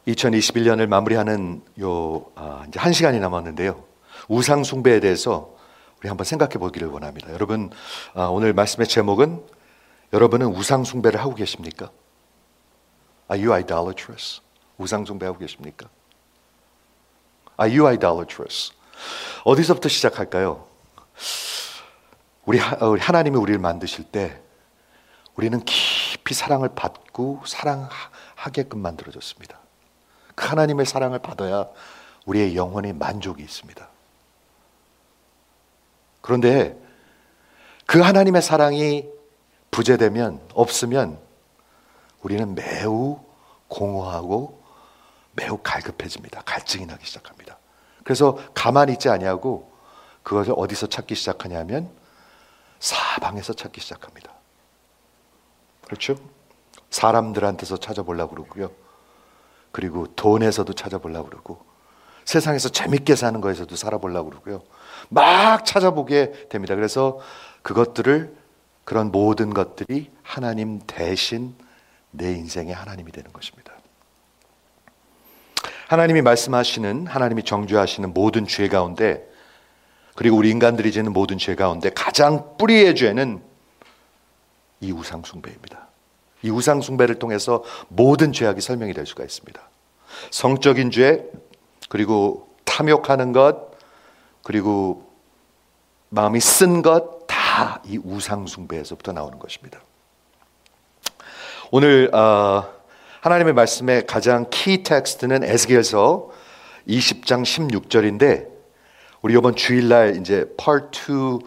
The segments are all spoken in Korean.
2021년을 마무리하는 이제 1시간이 남았는데요. 우상 숭배에 대해서 우리 한번 생각해 보기를 원합니다. 여러분, 오늘 말씀의 제목은 여러분은 우상 숭배를 하고 계십니까? Are you idolatrous? 우상 숭배하고 계십니까? Are you idolatrous? 어디서부터 시작할까요? 우리 하나님이 우리를 만드실 때 우리는 깊이 사랑을 받고 사랑하게끔 만들어졌습니다. 그 하나님의 사랑을 받아야 우리의 영혼의 만족이 있습니다. 그런데 그 하나님의 사랑이 부재되면, 없으면 우리는 매우 공허하고 매우 갈급해집니다. 갈증이 나기 시작합니다. 그래서 가만히 있지 아니하고 그것을 어디서 찾기 시작하냐면 사방에서 찾기 시작합니다. 그렇죠? 사람들한테서 찾아보려고 그러고요. 그리고 돈에서도 찾아보려고 그러고 세상에서 재밌게 사는 거에서도 살아보려고 그러고요. 막 찾아보게 됩니다. 그래서 그런 모든 것들이 하나님 대신 내 인생의 하나님이 되는 것입니다. 하나님이 말씀하시는, 하나님이 정죄하시는 모든 죄 가운데, 그리고 우리 인간들이 지는 모든 죄 가운데 가장 뿌리의 죄는 이 우상 숭배입니다. 이 우상 숭배를 통해서 모든 죄악이 설명이 될 수가 있습니다. 성적인 죄, 그리고 탐욕하는 것, 그리고 마음이 쓴 것, 다 이 우상 숭배에서부터 나오는 것입니다. 오늘 하나님의 말씀의 가장 키 텍스트는 에스겔서 20장 16절인데 우리 이번 주일날 이제 Part 2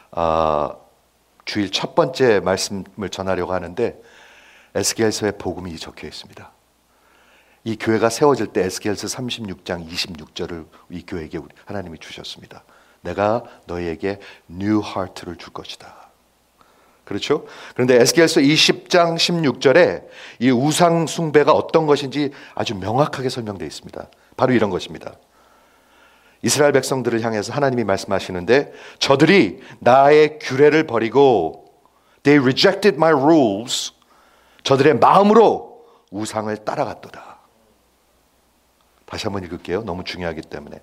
주일 첫 번째 말씀을 전하려고 하는데 에스겔서에 복음이 적혀 있습니다. 이 교회가 세워질 때 에스겔서 36장 26절을 이 교회에게 하나님이 주셨습니다. 내가 너희에게 new heart를 줄 것이다. 그렇죠? 그런데 에스겔서 20장 16절에 이 우상 숭배가 어떤 것인지 아주 명확하게 설명되어 있습니다. 바로 이런 것입니다. 이스라엘 백성들을 향해서 하나님이 말씀하시는데 저들이 나의 규례를 버리고 they rejected my rules. 저들의 마음으로 우상을 따라갔도다. 다시 한번 읽을게요. 너무 중요하기 때문에.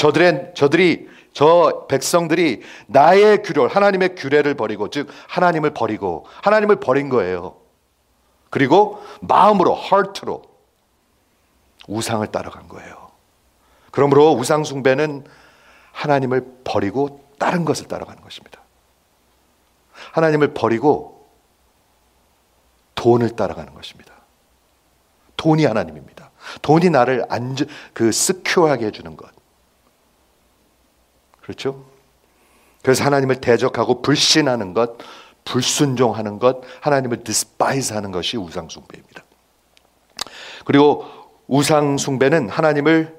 저 백성들이 나의 규례, 하나님의 규례를 버리고, 즉 하나님을 버린 거예요. 그리고 마음으로, heart로 우상을 따라간 거예요. 그러므로 우상 숭배는 하나님을 버리고 다른 것을 따라가는 것입니다. 하나님을 버리고 돈을 따라가는 것입니다. 돈이 하나님입니다. 돈이 나를 스큐어하게 해주는 것. 그렇죠? 그래서 하나님을 대적하고 불신하는 것, 불순종하는 것, 하나님을 디스파이즈하는 것이 우상 숭배입니다. 그리고 우상 숭배는 하나님을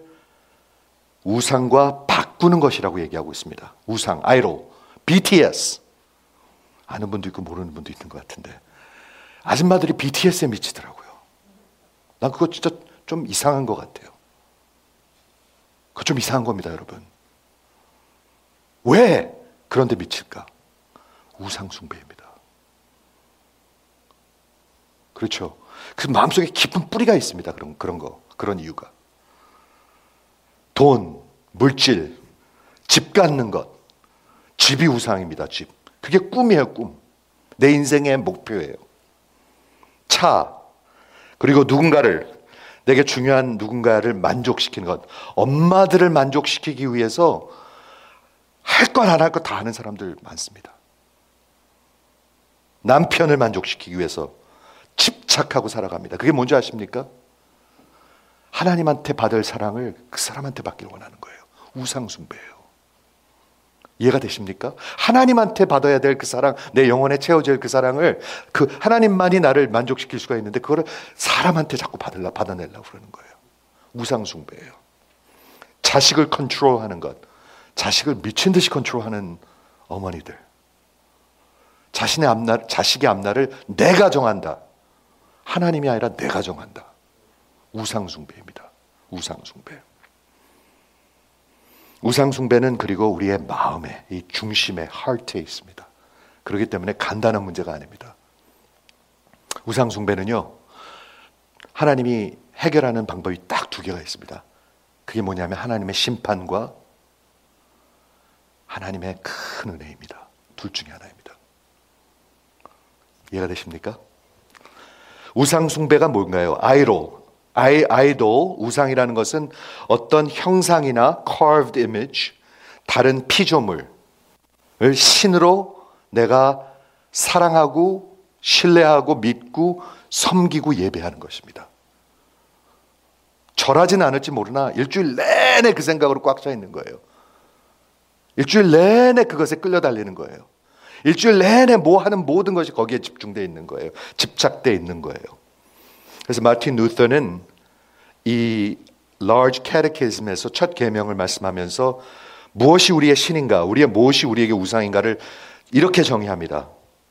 우상과 바꾸는 것이라고 얘기하고 있습니다. 우상, 아이돌, BTS. 아는 분도 있고 모르는 분도 있는 것 같은데 아줌마들이 BTS에 미치더라고요. 난 그거 진짜 좀 이상한 것 같아요. 그거 좀 이상한 겁니다, 여러분. 왜 그런데 미칠까? 우상 숭배입니다. 그렇죠? 그 마음속에 깊은 뿌리가 있습니다. 그런 이유가. 돈, 물질, 집 갖는 것. 집이 우상입니다, 집. 그게 꿈이에요, 꿈. 내 인생의 목표예요. 차, 그리고 내게 중요한 누군가를 만족시키는 것. 엄마들을 만족시키기 위해서 할 것 안 할 것 다 하는 사람들 많습니다. 남편을 만족시키기 위해서 집착하고 살아갑니다. 그게 뭔지 아십니까? 하나님한테 받을 사랑을 그 사람한테 받기를 원하는 거예요. 우상 숭배예요. 이해가 되십니까? 하나님한테 받아야 될 그 사랑, 내 영혼에 채워질 그 사랑을 그 하나님만이 나를 만족시킬 수가 있는데 그거를 사람한테 자꾸 받아내려고 그러는 거예요. 우상 숭배예요. 자식을 컨트롤하는 것, 자식을 미친 듯이 컨트롤하는 어머니들, 자식의 앞날을 내가 정한다. 하나님이 아니라 내가 정한다. 우상 숭배입니다. 우상 숭배. 우상 숭배는 그리고 우리의 마음에, 이 중심에, heart에 있습니다. 그렇기 때문에 간단한 문제가 아닙니다. 우상 숭배는요, 하나님이 해결하는 방법이 딱 두 개가 있습니다. 그게 뭐냐면 하나님의 심판과 하나님의 큰 은혜입니다. 둘 중에 하나입니다. 이해가 되십니까? 우상 숭배가 뭔가요? 아이돌, 우상이라는 것은 어떤 형상이나 carved image, 다른 피조물을 신으로 내가 사랑하고 신뢰하고 믿고 섬기고 예배하는 것입니다. 절하지는 않을지 모르나 일주일 내내 그 생각으로 꽉 차 있는 거예요. 일주일 내내 그것에 끌려달리는 거예요. 일주일 내내 뭐 하는 모든 것이 거기에 집중되어 있는 거예요. 집착되어 있는 거예요. 그래서 마틴 루터는 이 Large Catechism에서 첫 계명을 말씀하면서 무엇이 우리의 신인가, 무엇이 우리에게 우상인가를 이렇게 정의합니다.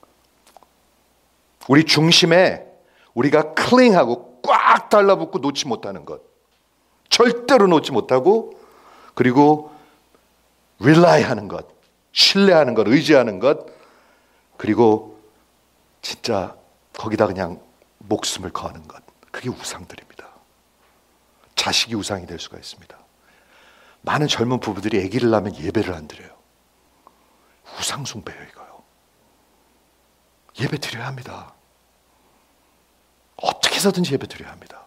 우리 중심에 우리가 클링하고 꽉 달라붙고 놓지 못하는 것, 절대로 놓지 못하고, 그리고 릴라이하는 것, 신뢰하는 것, 의지하는 것, 그리고 진짜 거기다 그냥 목숨을 거는 것, 그게 우상들입니다. 자식이 우상이 될 수가 있습니다. 많은 젊은 부부들이 아기를 낳으면 예배를 안 드려요. 우상 숭배예요, 이거요. 예배 드려야 합니다. 어떻게 해서든지 예배 드려야 합니다.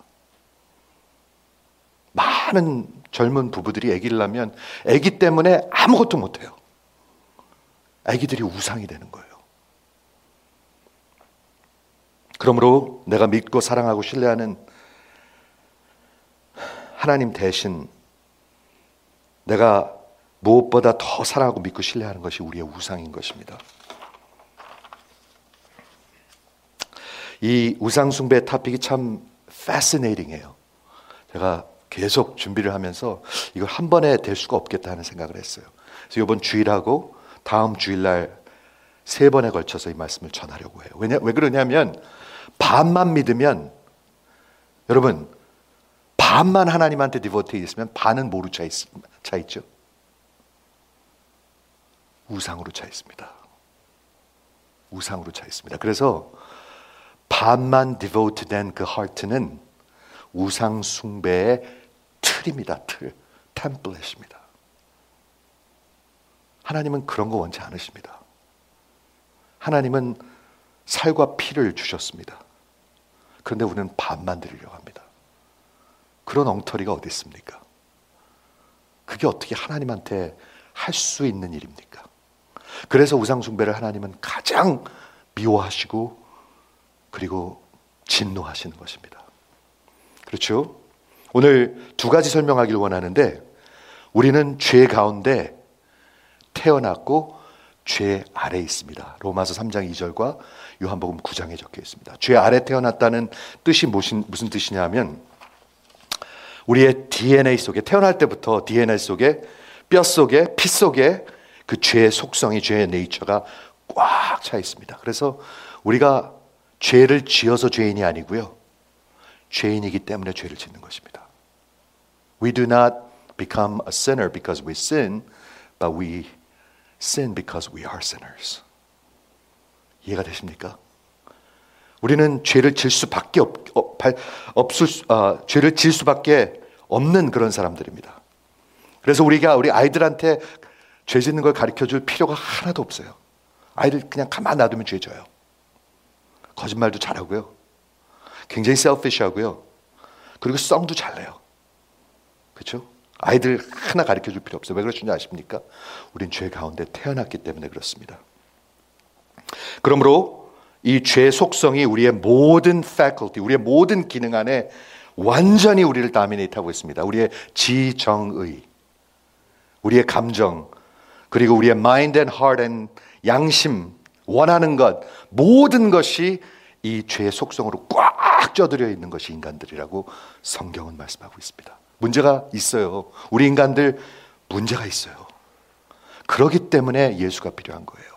많은 젊은 부부들이 아기를 낳으면 아기 때문에 아무것도 못해요. 아기들이 우상이 되는 거예요. 그러므로 내가 믿고 사랑하고 신뢰하는 하나님 대신 내가 무엇보다 더 사랑하고 믿고 신뢰하는 것이 우리의 우상인 것입니다. 이 우상 숭배 토픽이 참 fascinating해요. 제가 계속 준비를 하면서 이걸 한 번에 될 수가 없겠다 하는 생각을 했어요. 그래서 이번 주일하고 다음 주일날 3번에 걸쳐서 이 말씀을 전하려고 해요. 왜 그러냐면 반만 믿으면, 여러분 반만 하나님한테 디보트해 있으면 반은 뭐로 차 있죠? 우상으로 차 있습니다. 우상으로 차 있습니다. 그래서 반만 디보트된 그 하트는 우상 숭배의 틀입니다. 템플릿입니다. 하나님은 그런 거 원치 않으십니다. 하나님은 살과 피를 주셨습니다. 그런데 우리는 반만 드리려고 합니다. 그런 엉터리가 어디 있습니까? 그게 어떻게 하나님한테 할 수 있는 일입니까? 그래서 우상 숭배를 하나님은 가장 미워하시고 그리고 진노하시는 것입니다. 그렇죠? 오늘 2가지 설명하기를 원하는데, 우리는 죄 가운데 태어났고 죄 아래에 있습니다. 로마서 3장 2절과 요한복음 9장에 적혀 있습니다. 죄 아래 태어났다는 뜻이 무슨 뜻이냐면, 우리의 DNA 속에, 태어날 때부터 DNA 속에, 뼈 속에, 피 속에 그 죄의 속성이, 죄의 네이처가 꽉 차 있습니다. 그래서 우리가 죄를 지어서 죄인이 아니고요, 죄인이기 때문에 죄를 짓는 것입니다. We do not become a sinner because we sin, but we sin because we are sinners. 이해가 되십니까? 우리는 죄를 질 수밖에 죄를 질 수밖에 없는 그런 사람들입니다. 그래서 우리 아이들한테 죄 짓는 걸 가르쳐줄 필요가 하나도 없어요. 아이들 그냥 가만 놔두면 죄 져요. 거짓말도 잘하고요, 굉장히 selfish하고요, 그리고 썽도 잘 내요. 그렇죠? 아이들 하나 가르쳐줄 필요 없어요. 왜 그러신지 아십니까? 우린 죄 가운데 태어났기 때문에 그렇습니다. 그러므로 이 죄의 속성이 우리의 모든 faculty, 우리의 모든 기능 안에 완전히 우리를 다미네이트하고 있습니다. 우리의 지정의, 우리의 감정, 그리고 우리의 mind and heart and 양심, 원하는 것, 모든 것이 이 죄의 속성으로 꽉 쪄들여 있는 것이 인간들이라고 성경은 말씀하고 있습니다. 문제가 있어요. 우리 인간들 문제가 있어요. 그렇기 때문에 예수가 필요한 거예요.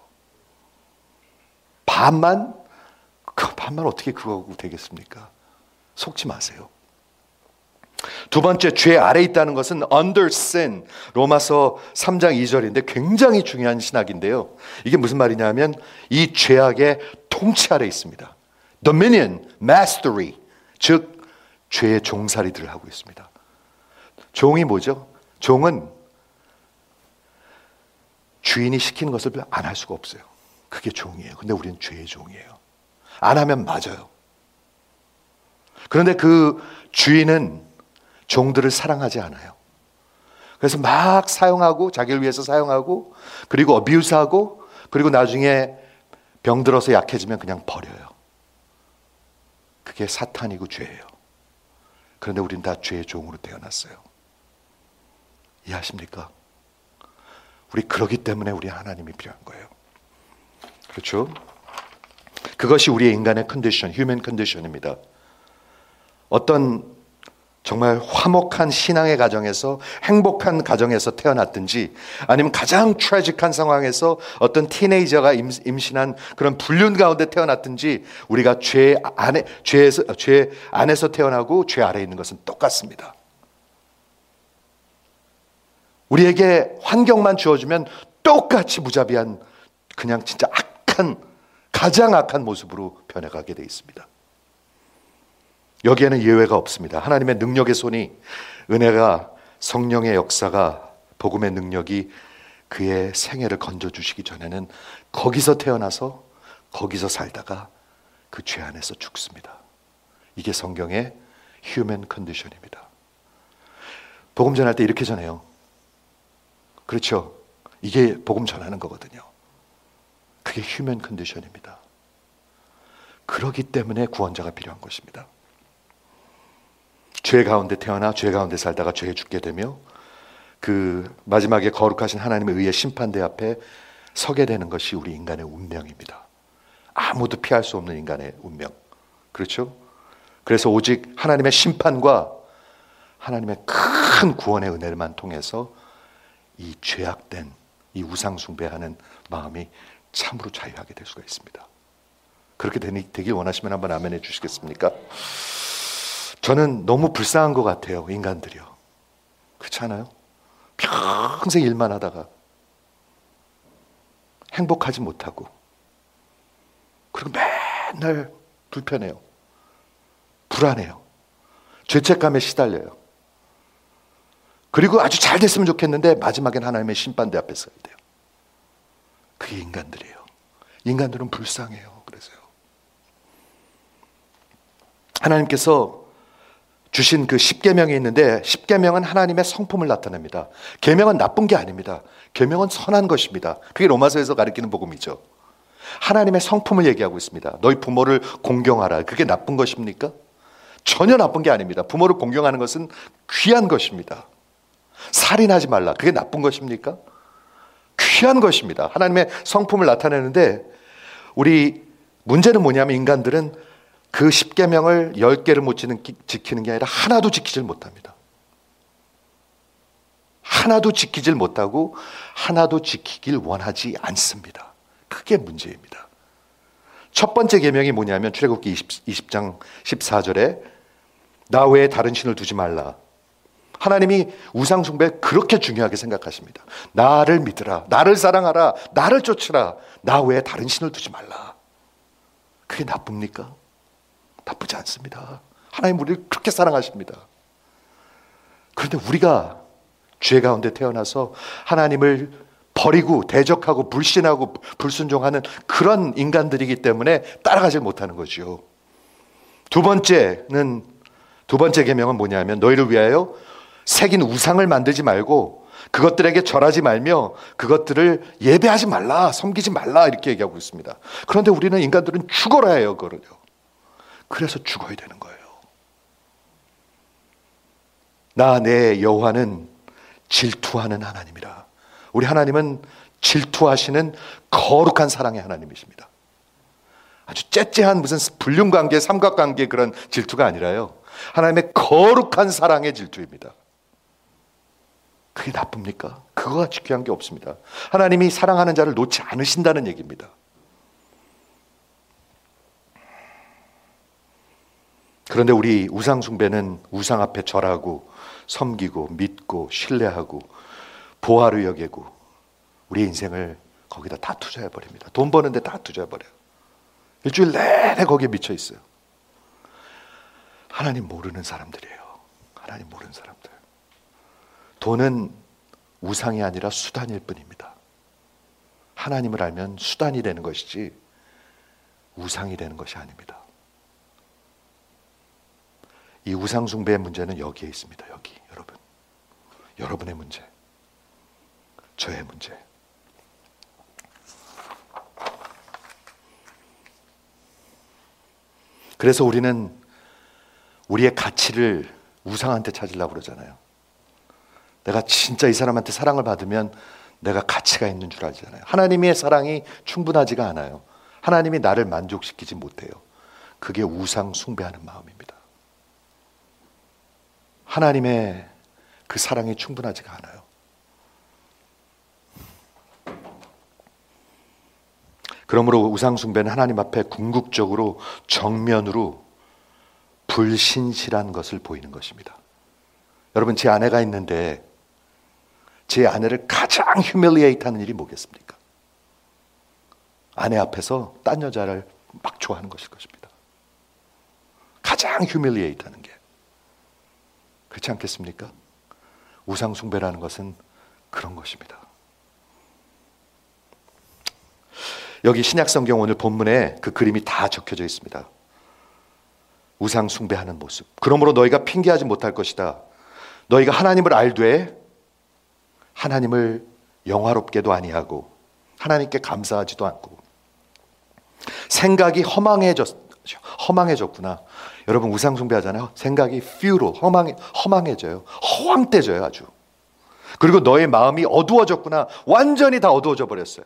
반만 어떻게 그거 되겠습니까? 속지 마세요. 두 번째, 죄 아래 있다는 것은 under sin, 로마서 3장 2절인데 굉장히 중요한 신학인데요, 이게 무슨 말이냐면 이 죄악의 통치 아래 있습니다. dominion, mastery, 즉 죄의 종살이들을 하고 있습니다. 종이 뭐죠? 종은 주인이 시키는 것을 안 할 수가 없어요. 그게 종이에요. 근데 우리는 죄의 종이에요. 안 하면 맞아요. 그런데 그 주인은 종들을 사랑하지 않아요. 그래서 막 사용하고, 자기를 위해서 사용하고, 그리고 어뷰스하고, 그리고 나중에 병들어서 약해지면 그냥 버려요. 그게 사탄이고 죄예요. 그런데 우린 다 죄의 종으로 태어났어요. 이해하십니까? 우리 그러기 때문에 우리 하나님이 필요한 거예요. 그렇죠? 그것이 우리의 인간의 컨디션, 휴먼 컨디션입니다. 어떤 정말 화목한 신앙의 가정에서, 행복한 가정에서 태어났든지, 아니면 가장 트래직한 상황에서 어떤 티네이저가 임신한 그런 불륜 가운데 태어났든지, 우리가 죄 안에서 태어나고 죄 아래에 있는 것은 똑같습니다. 우리에게 환경만 주어주면 똑같이 무자비한, 그냥 진짜 가장 악한 모습으로 변해가게 되어 있습니다. 여기에는 예외가 없습니다. 하나님의 능력의 손이, 은혜가, 성령의 역사가, 복음의 능력이 그의 생애를 건져주시기 전에는 거기서 태어나서 거기서 살다가 그 죄 안에서 죽습니다. 이게 성경의 휴먼 컨디션입니다. 복음 전할 때 이렇게 전해요. 그렇죠? 이게 복음 전하는 거거든요. 그게 휴먼 컨디션입니다. 그렇기 때문에 구원자가 필요한 것입니다. 죄 가운데 태어나 죄 가운데 살다가 죄에 죽게 되며 그 마지막에 거룩하신 하나님의 의의 심판대 앞에 서게 되는 것이 우리 인간의 운명입니다. 아무도 피할 수 없는 인간의 운명. 그렇죠? 그래서 오직 하나님의 심판과 하나님의 큰 구원의 은혜만 통해서 이 죄악된, 이 우상 숭배하는 마음이 참으로 자유하게 될 수가 있습니다. 그렇게 되길 원하시면 한번 아멘 해 주시겠습니까? 저는 너무 불쌍한 것 같아요, 인간들이요. 그렇지 않아요? 평생 일만 하다가 행복하지 못하고, 그리고 맨날 불편해요, 불안해요, 죄책감에 시달려요. 그리고 아주 잘 됐으면 좋겠는데 마지막엔 하나님의 심판대 앞에 서야 돼요. 그게 인간들이에요. 인간들은 불쌍해요. 그래서요, 하나님께서 주신 그 십계명이 있는데, 십계명은 하나님의 성품을 나타냅니다. 계명은 나쁜 게 아닙니다. 계명은 선한 것입니다. 그게 로마서에서 가리키는 복음이죠. 하나님의 성품을 얘기하고 있습니다. 너희 부모를 공경하라. 그게 나쁜 것입니까? 전혀 나쁜 게 아닙니다. 부모를 공경하는 것은 귀한 것입니다. 살인하지 말라. 그게 나쁜 것입니까? 귀한 것입니다. 하나님의 성품을 나타내는데, 우리 문제는 뭐냐면 인간들은 그 십계명을 10개를 못 지키는 게 아니라 하나도 지키질 못합니다. 하나도 지키질 못하고 하나도 지키길 원하지 않습니다. 그게 문제입니다. 첫 번째 계명이 뭐냐면 출애굽기 20장 14절에 나 외에 다른 신을 두지 말라. 하나님이 우상 숭배를 그렇게 중요하게 생각하십니다. 나를 믿으라, 나를 사랑하라, 나를 쫓으라, 나 외에 다른 신을 두지 말라. 그게 나쁩니까? 나쁘지 않습니다. 하나님 우리를 그렇게 사랑하십니다. 그런데 우리가 죄 가운데 태어나서 하나님을 버리고 대적하고 불신하고 불순종하는 그런 인간들이기 때문에 따라가지 못하는 거죠. 두 번째 계명은 뭐냐면 너희를 위하여 새긴 우상을 만들지 말고 그것들에게 절하지 말며 그것들을 예배하지 말라, 섬기지 말라, 이렇게 얘기하고 있습니다. 그런데 우리는 인간들은 죽어라 해요, 그거를요. 그래서 죽어야 되는 거예요. 나 내 여호와는 질투하는 하나님이라. 우리 하나님은 질투하시는 거룩한 사랑의 하나님이십니다. 아주 째째한 무슨 불륜관계, 삼각관계 그런 질투가 아니라요, 하나님의 거룩한 사랑의 질투입니다. 그게 나쁩니까? 그거가 지켜한 게 없습니다. 하나님이 사랑하는 자를 놓지 않으신다는 얘기입니다. 그런데 우리 우상 숭배는 우상 앞에 절하고 섬기고 믿고 신뢰하고 보화로 여기고 우리의 인생을 거기다 다 투자해버립니다. 돈 버는데 다 투자해버려요. 일주일 내내 거기에 미쳐 있어요. 하나님 모르는 사람들이에요. 하나님 모르는 사람들. 돈은 우상이 아니라 수단일 뿐입니다. 하나님을 알면 수단이 되는 것이지 우상이 되는 것이 아닙니다. 이 우상 숭배의 문제는 여기에 있습니다. 여기, 여러분. 여러분의 문제, 저의 문제. 그래서 우리는 우리의 가치를 우상한테 찾으려고 그러잖아요. 내가 진짜 이 사람한테 사랑을 받으면 내가 가치가 있는 줄 알잖아요. 하나님의 사랑이 충분하지가 않아요. 하나님이 나를 만족시키지 못해요. 그게 우상 숭배하는 마음입니다. 하나님의 그 사랑이 충분하지가 않아요. 그러므로 우상 숭배는 하나님 앞에 궁극적으로 정면으로 불신실한 것을 보이는 것입니다. 여러분, 제 아내가 있는데 제 아내를 가장 휴밀리에이트 하는 일이 뭐겠습니까? 아내 앞에서 딴 여자를 막 좋아하는 것일 것입니다. 가장 휴밀리에이트 하는 게. 그렇지 않겠습니까? 우상 숭배라는 것은 그런 것입니다. 여기 신약 성경 오늘 본문에 그 그림이 다 적혀져 있습니다. 우상 숭배하는 모습. 그러므로 너희가 핑계하지 못할 것이다. 너희가 하나님을 알되 하나님을 영화롭게도 아니하고 하나님께 감사하지도 않고 생각이 허망해졌구나. 여러분, 우상 숭배하잖아요. 생각이 futile, 허망해져요. 허황돼져요, 아주. 그리고 너의 마음이 어두워졌구나. 완전히 다 어두워져 버렸어요.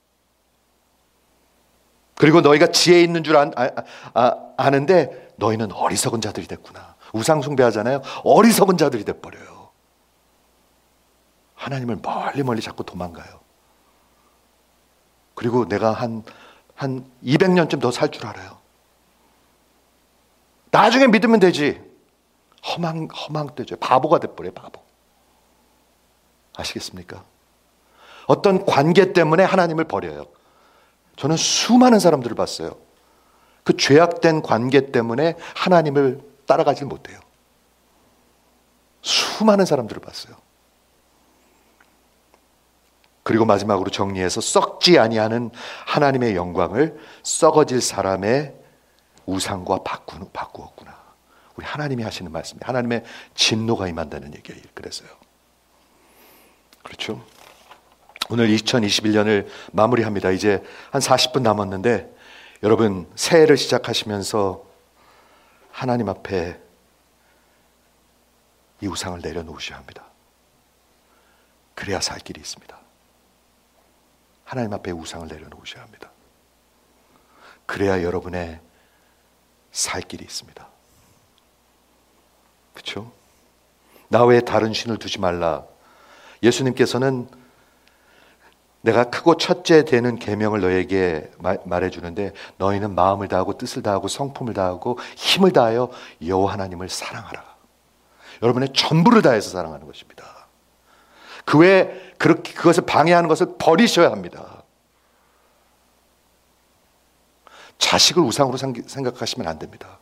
그리고 너희가 지혜 있는 줄 아는데 너희는 어리석은 자들이 됐구나. 우상 숭배하잖아요. 어리석은 자들이 돼버려요. 하나님을 멀리 자꾸 도망가요. 그리고 내가 한 200년쯤 더 살 줄 알아요. 나중에 믿으면 되지. 허망되죠. 바보가 돼버려요. 바보. 아시겠습니까? 어떤 관계 때문에 하나님을 버려요. 저는 수많은 사람들을 봤어요. 그 죄악된 관계 때문에 하나님을 따라가지 못해요. 수많은 사람들을 봤어요. 그리고 마지막으로 정리해서 썩지 아니하는 하나님의 영광을 썩어질 사람의 우상과 바꾸었구나. 우리 하나님이 하시는 말씀이 하나님의 진노가 임한다는 얘기예요. 그래서요. 그렇죠? 오늘 2021년을 마무리합니다. 이제 한 40분 남았는데 여러분, 새해를 시작하시면서 하나님 앞에 이 우상을 내려놓으셔야 합니다. 그래야 살 길이 있습니다. 하나님 앞에 우상을 내려놓으셔야 합니다. 그래야 여러분의 살 길이 있습니다. 그렇죠? 나 외에 다른 신을 두지 말라. 예수님께서는 내가 크고 첫째 되는 계명을 너에게 말해주는데 너희는 마음을 다하고 뜻을 다하고 성품을 다하고 힘을 다하여 여호와 하나님을 사랑하라. 여러분의 전부를 다해서 사랑하는 것입니다. 그 외에 그것을 방해하는 것을 버리셔야 합니다. 자식을 우상으로 생각하시면 안 됩니다.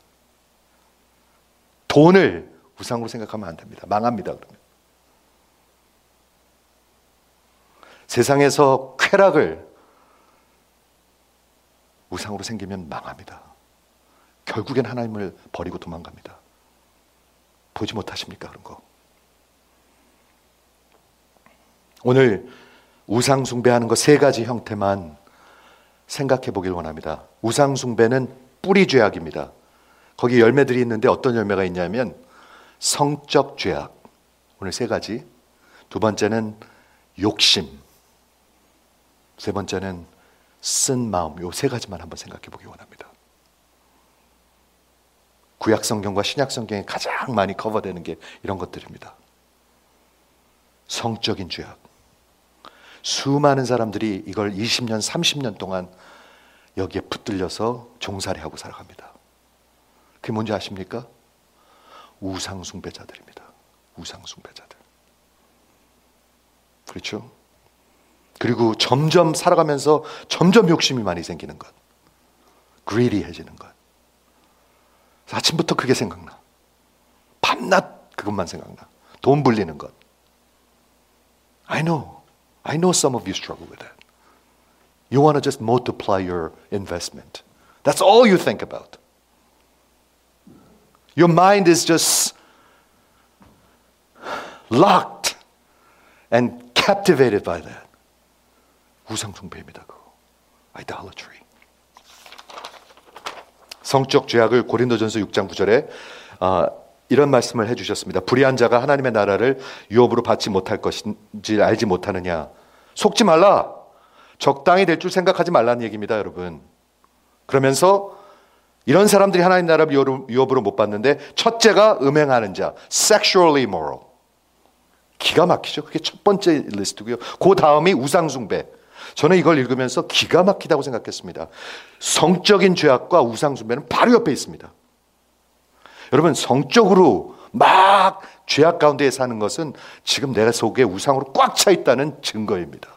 돈을 우상으로 생각하면 안 됩니다. 망합니다. 그러면 세상에서 쾌락을 우상으로 생기면 망합니다. 결국엔 하나님을 버리고 도망갑니다. 보지 못하십니까? 그런 거. 오늘 우상 숭배하는 것 3가지 형태만 생각해 보길 원합니다. 우상 숭배는 뿌리 죄악입니다. 거기 열매들이 있는데 어떤 열매가 있냐면 성적 죄악. 오늘 3가지. 2번째는 욕심. 3번째는 쓴 마음. 요 3가지만 한번 생각해 보기 원합니다. 구약 성경과 신약 성경에 가장 많이 커버되는 게 이런 것들입니다. 성적인 죄악. 수많은 사람들이 이걸 20년, 30년 동안 여기에 붙들려서 종살이 하고 살아갑니다. 그게 뭔지 아십니까? 우상 숭배자들입니다. 우상 숭배자들. 그렇죠? 그리고 점점 살아가면서 점점 욕심이 많이 생기는 것. greedy해지는 것. 아침부터 그게 생각나. 밤낮 그것만 생각나. 돈 불리는 것. I know some of you struggle with that. You want to just multiply your investment. That's all you think about. Your mind is just locked and captivated by that. 우상 숭배입니다. 그거. Idolatry. 성적 죄악을 고린도전서 6장 9절에 이런 말씀을 해주셨습니다. 불의한 자가 하나님의 나라를 유업으로 받지 못할 것인지 알지 못하느냐. 속지 말라. 적당히 될 줄 생각하지 말라는 얘기입니다, 여러분. 그러면서 이런 사람들이 하나님 나라를 유업으로 못 받는데 첫째가 음행하는 자, sexually immoral. 기가 막히죠. 그게 첫 번째 리스트고요. 그 다음이 우상숭배. 저는 이걸 읽으면서 기가 막히다고 생각했습니다. 성적인 죄악과 우상숭배는 바로 옆에 있습니다. 여러분, 성적으로 막 죄악 가운데 사는 것은 지금 내 속에 우상으로 꽉 차 있다는 증거입니다.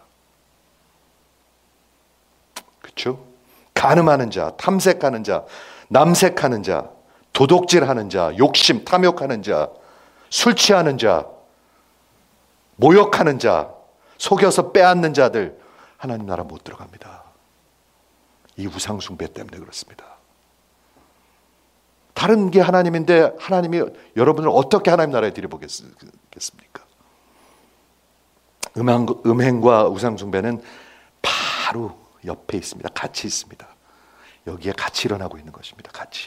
그렇죠? 간음하는 자, 탐색하는 자, 남색하는 자, 도둑질하는 자, 욕심, 탐욕하는 자, 술 취하는 자, 모욕하는 자, 속여서 빼앗는 자들 하나님 나라 못 들어갑니다. 이 우상숭배 때문에 그렇습니다. 다른 게 하나님인데 하나님이 여러분을 어떻게 하나님 나라에 들여보겠습니까? 음행과 우상숭배는 바로 옆에 있습니다. 같이 있습니다. 여기에 같이 일어나고 있는 것입니다. 같이.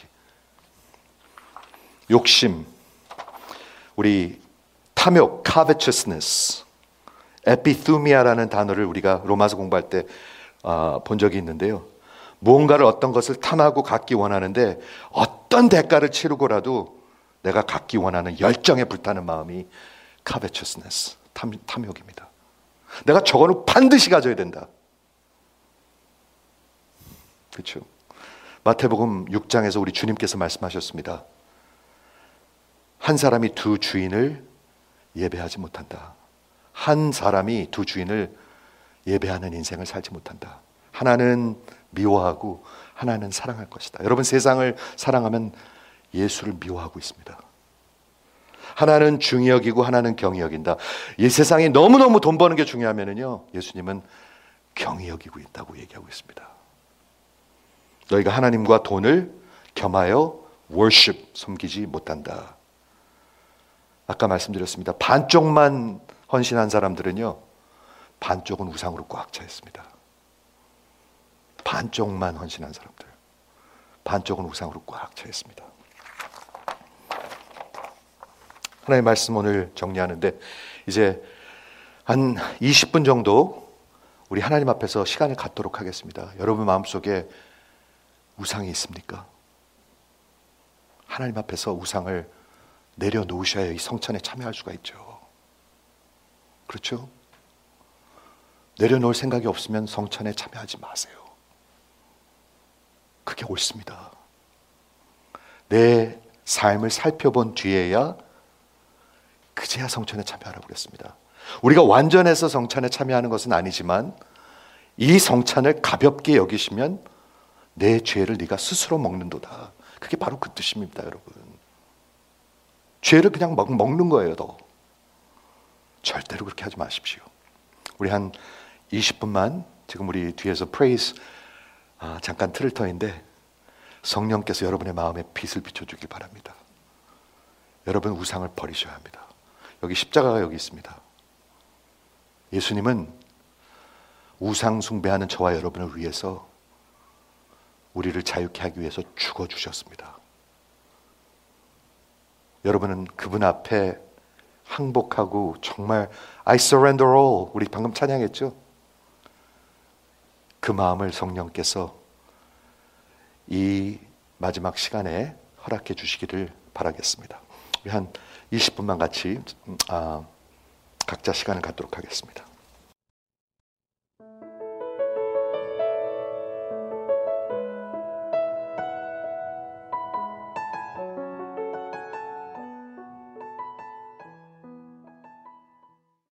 욕심, 우리 탐욕, covetousness, epithumia라는 단어를 우리가 로마서 공부할 때 본 적이 있는데요. 무언가를 어떤 것을 탐하고 갖기 원하는데 어떤 대가를 치르고라도 내가 갖기 원하는 열정에 불타는 마음이 covetousness, 탐욕입니다. 내가 저거는 반드시 가져야 된다. 그렇죠? 마태복음 6장에서 우리 주님께서 말씀하셨습니다. 한 사람이 두 주인을 예배하지 못한다. 한 사람이 두 주인을 예배하는 인생을 살지 못한다. 하나는 미워하고 하나는 사랑할 것이다. 여러분, 세상을 사랑하면 예수를 미워하고 있습니다. 하나는 중히 여기고 하나는 경히 여긴다. 이 세상이 너무너무 돈 버는 게 중요하면요, 예수님은 경히 여기고 있다고 얘기하고 있습니다. 너희가 하나님과 돈을 겸하여 worship, 섬기지 못한다. 아까 말씀드렸습니다. 반쪽만 헌신한 사람들은요, 반쪽은 우상으로 꽉 차 있습니다. 반쪽만 헌신한 사람들, 반쪽은 우상으로 꽉 차 있습니다. 하나님의 말씀 오늘 정리하는데 이제 한 20분 정도 우리 하나님 앞에서 시간을 갖도록 하겠습니다. 여러분 마음속에 우상이 있습니까? 하나님 앞에서 우상을 내려놓으셔야 이 성찬에 참여할 수가 있죠. 그렇죠? 내려놓을 생각이 없으면 성찬에 참여하지 마세요. 그게 옳습니다. 내 삶을 살펴본 뒤에야 그제야 성찬에 참여하라고 그랬습니다. 우리가 완전해서 성찬에 참여하는 것은 아니지만 이 성찬을 가볍게 여기시면 내 죄를 네가 스스로 먹는도다. 그게 바로 그 뜻입니다, 여러분. 죄를 그냥 먹는 거예요, 더. 절대로 그렇게 하지 마십시오. 우리 한 20분만 지금 우리 뒤에서 praise 잠깐 틀을 터인데 성령께서 여러분의 마음에 빛을 비춰주길 바랍니다. 여러분 우상을 버리셔야 합니다. 여기 십자가가 여기 있습니다. 예수님은 우상 숭배하는 저와 여러분을 위해서 우리를 자유케 하기 위해서 죽어주셨습니다. 여러분은 그분 앞에 항복하고 정말 I surrender all, 우리 방금 찬양했죠? 그 마음을 성령께서 이 마지막 시간에 허락해 주시기를 바라겠습니다. 우리 한 20분만 같이 각자 시간을 갖도록 하겠습니다.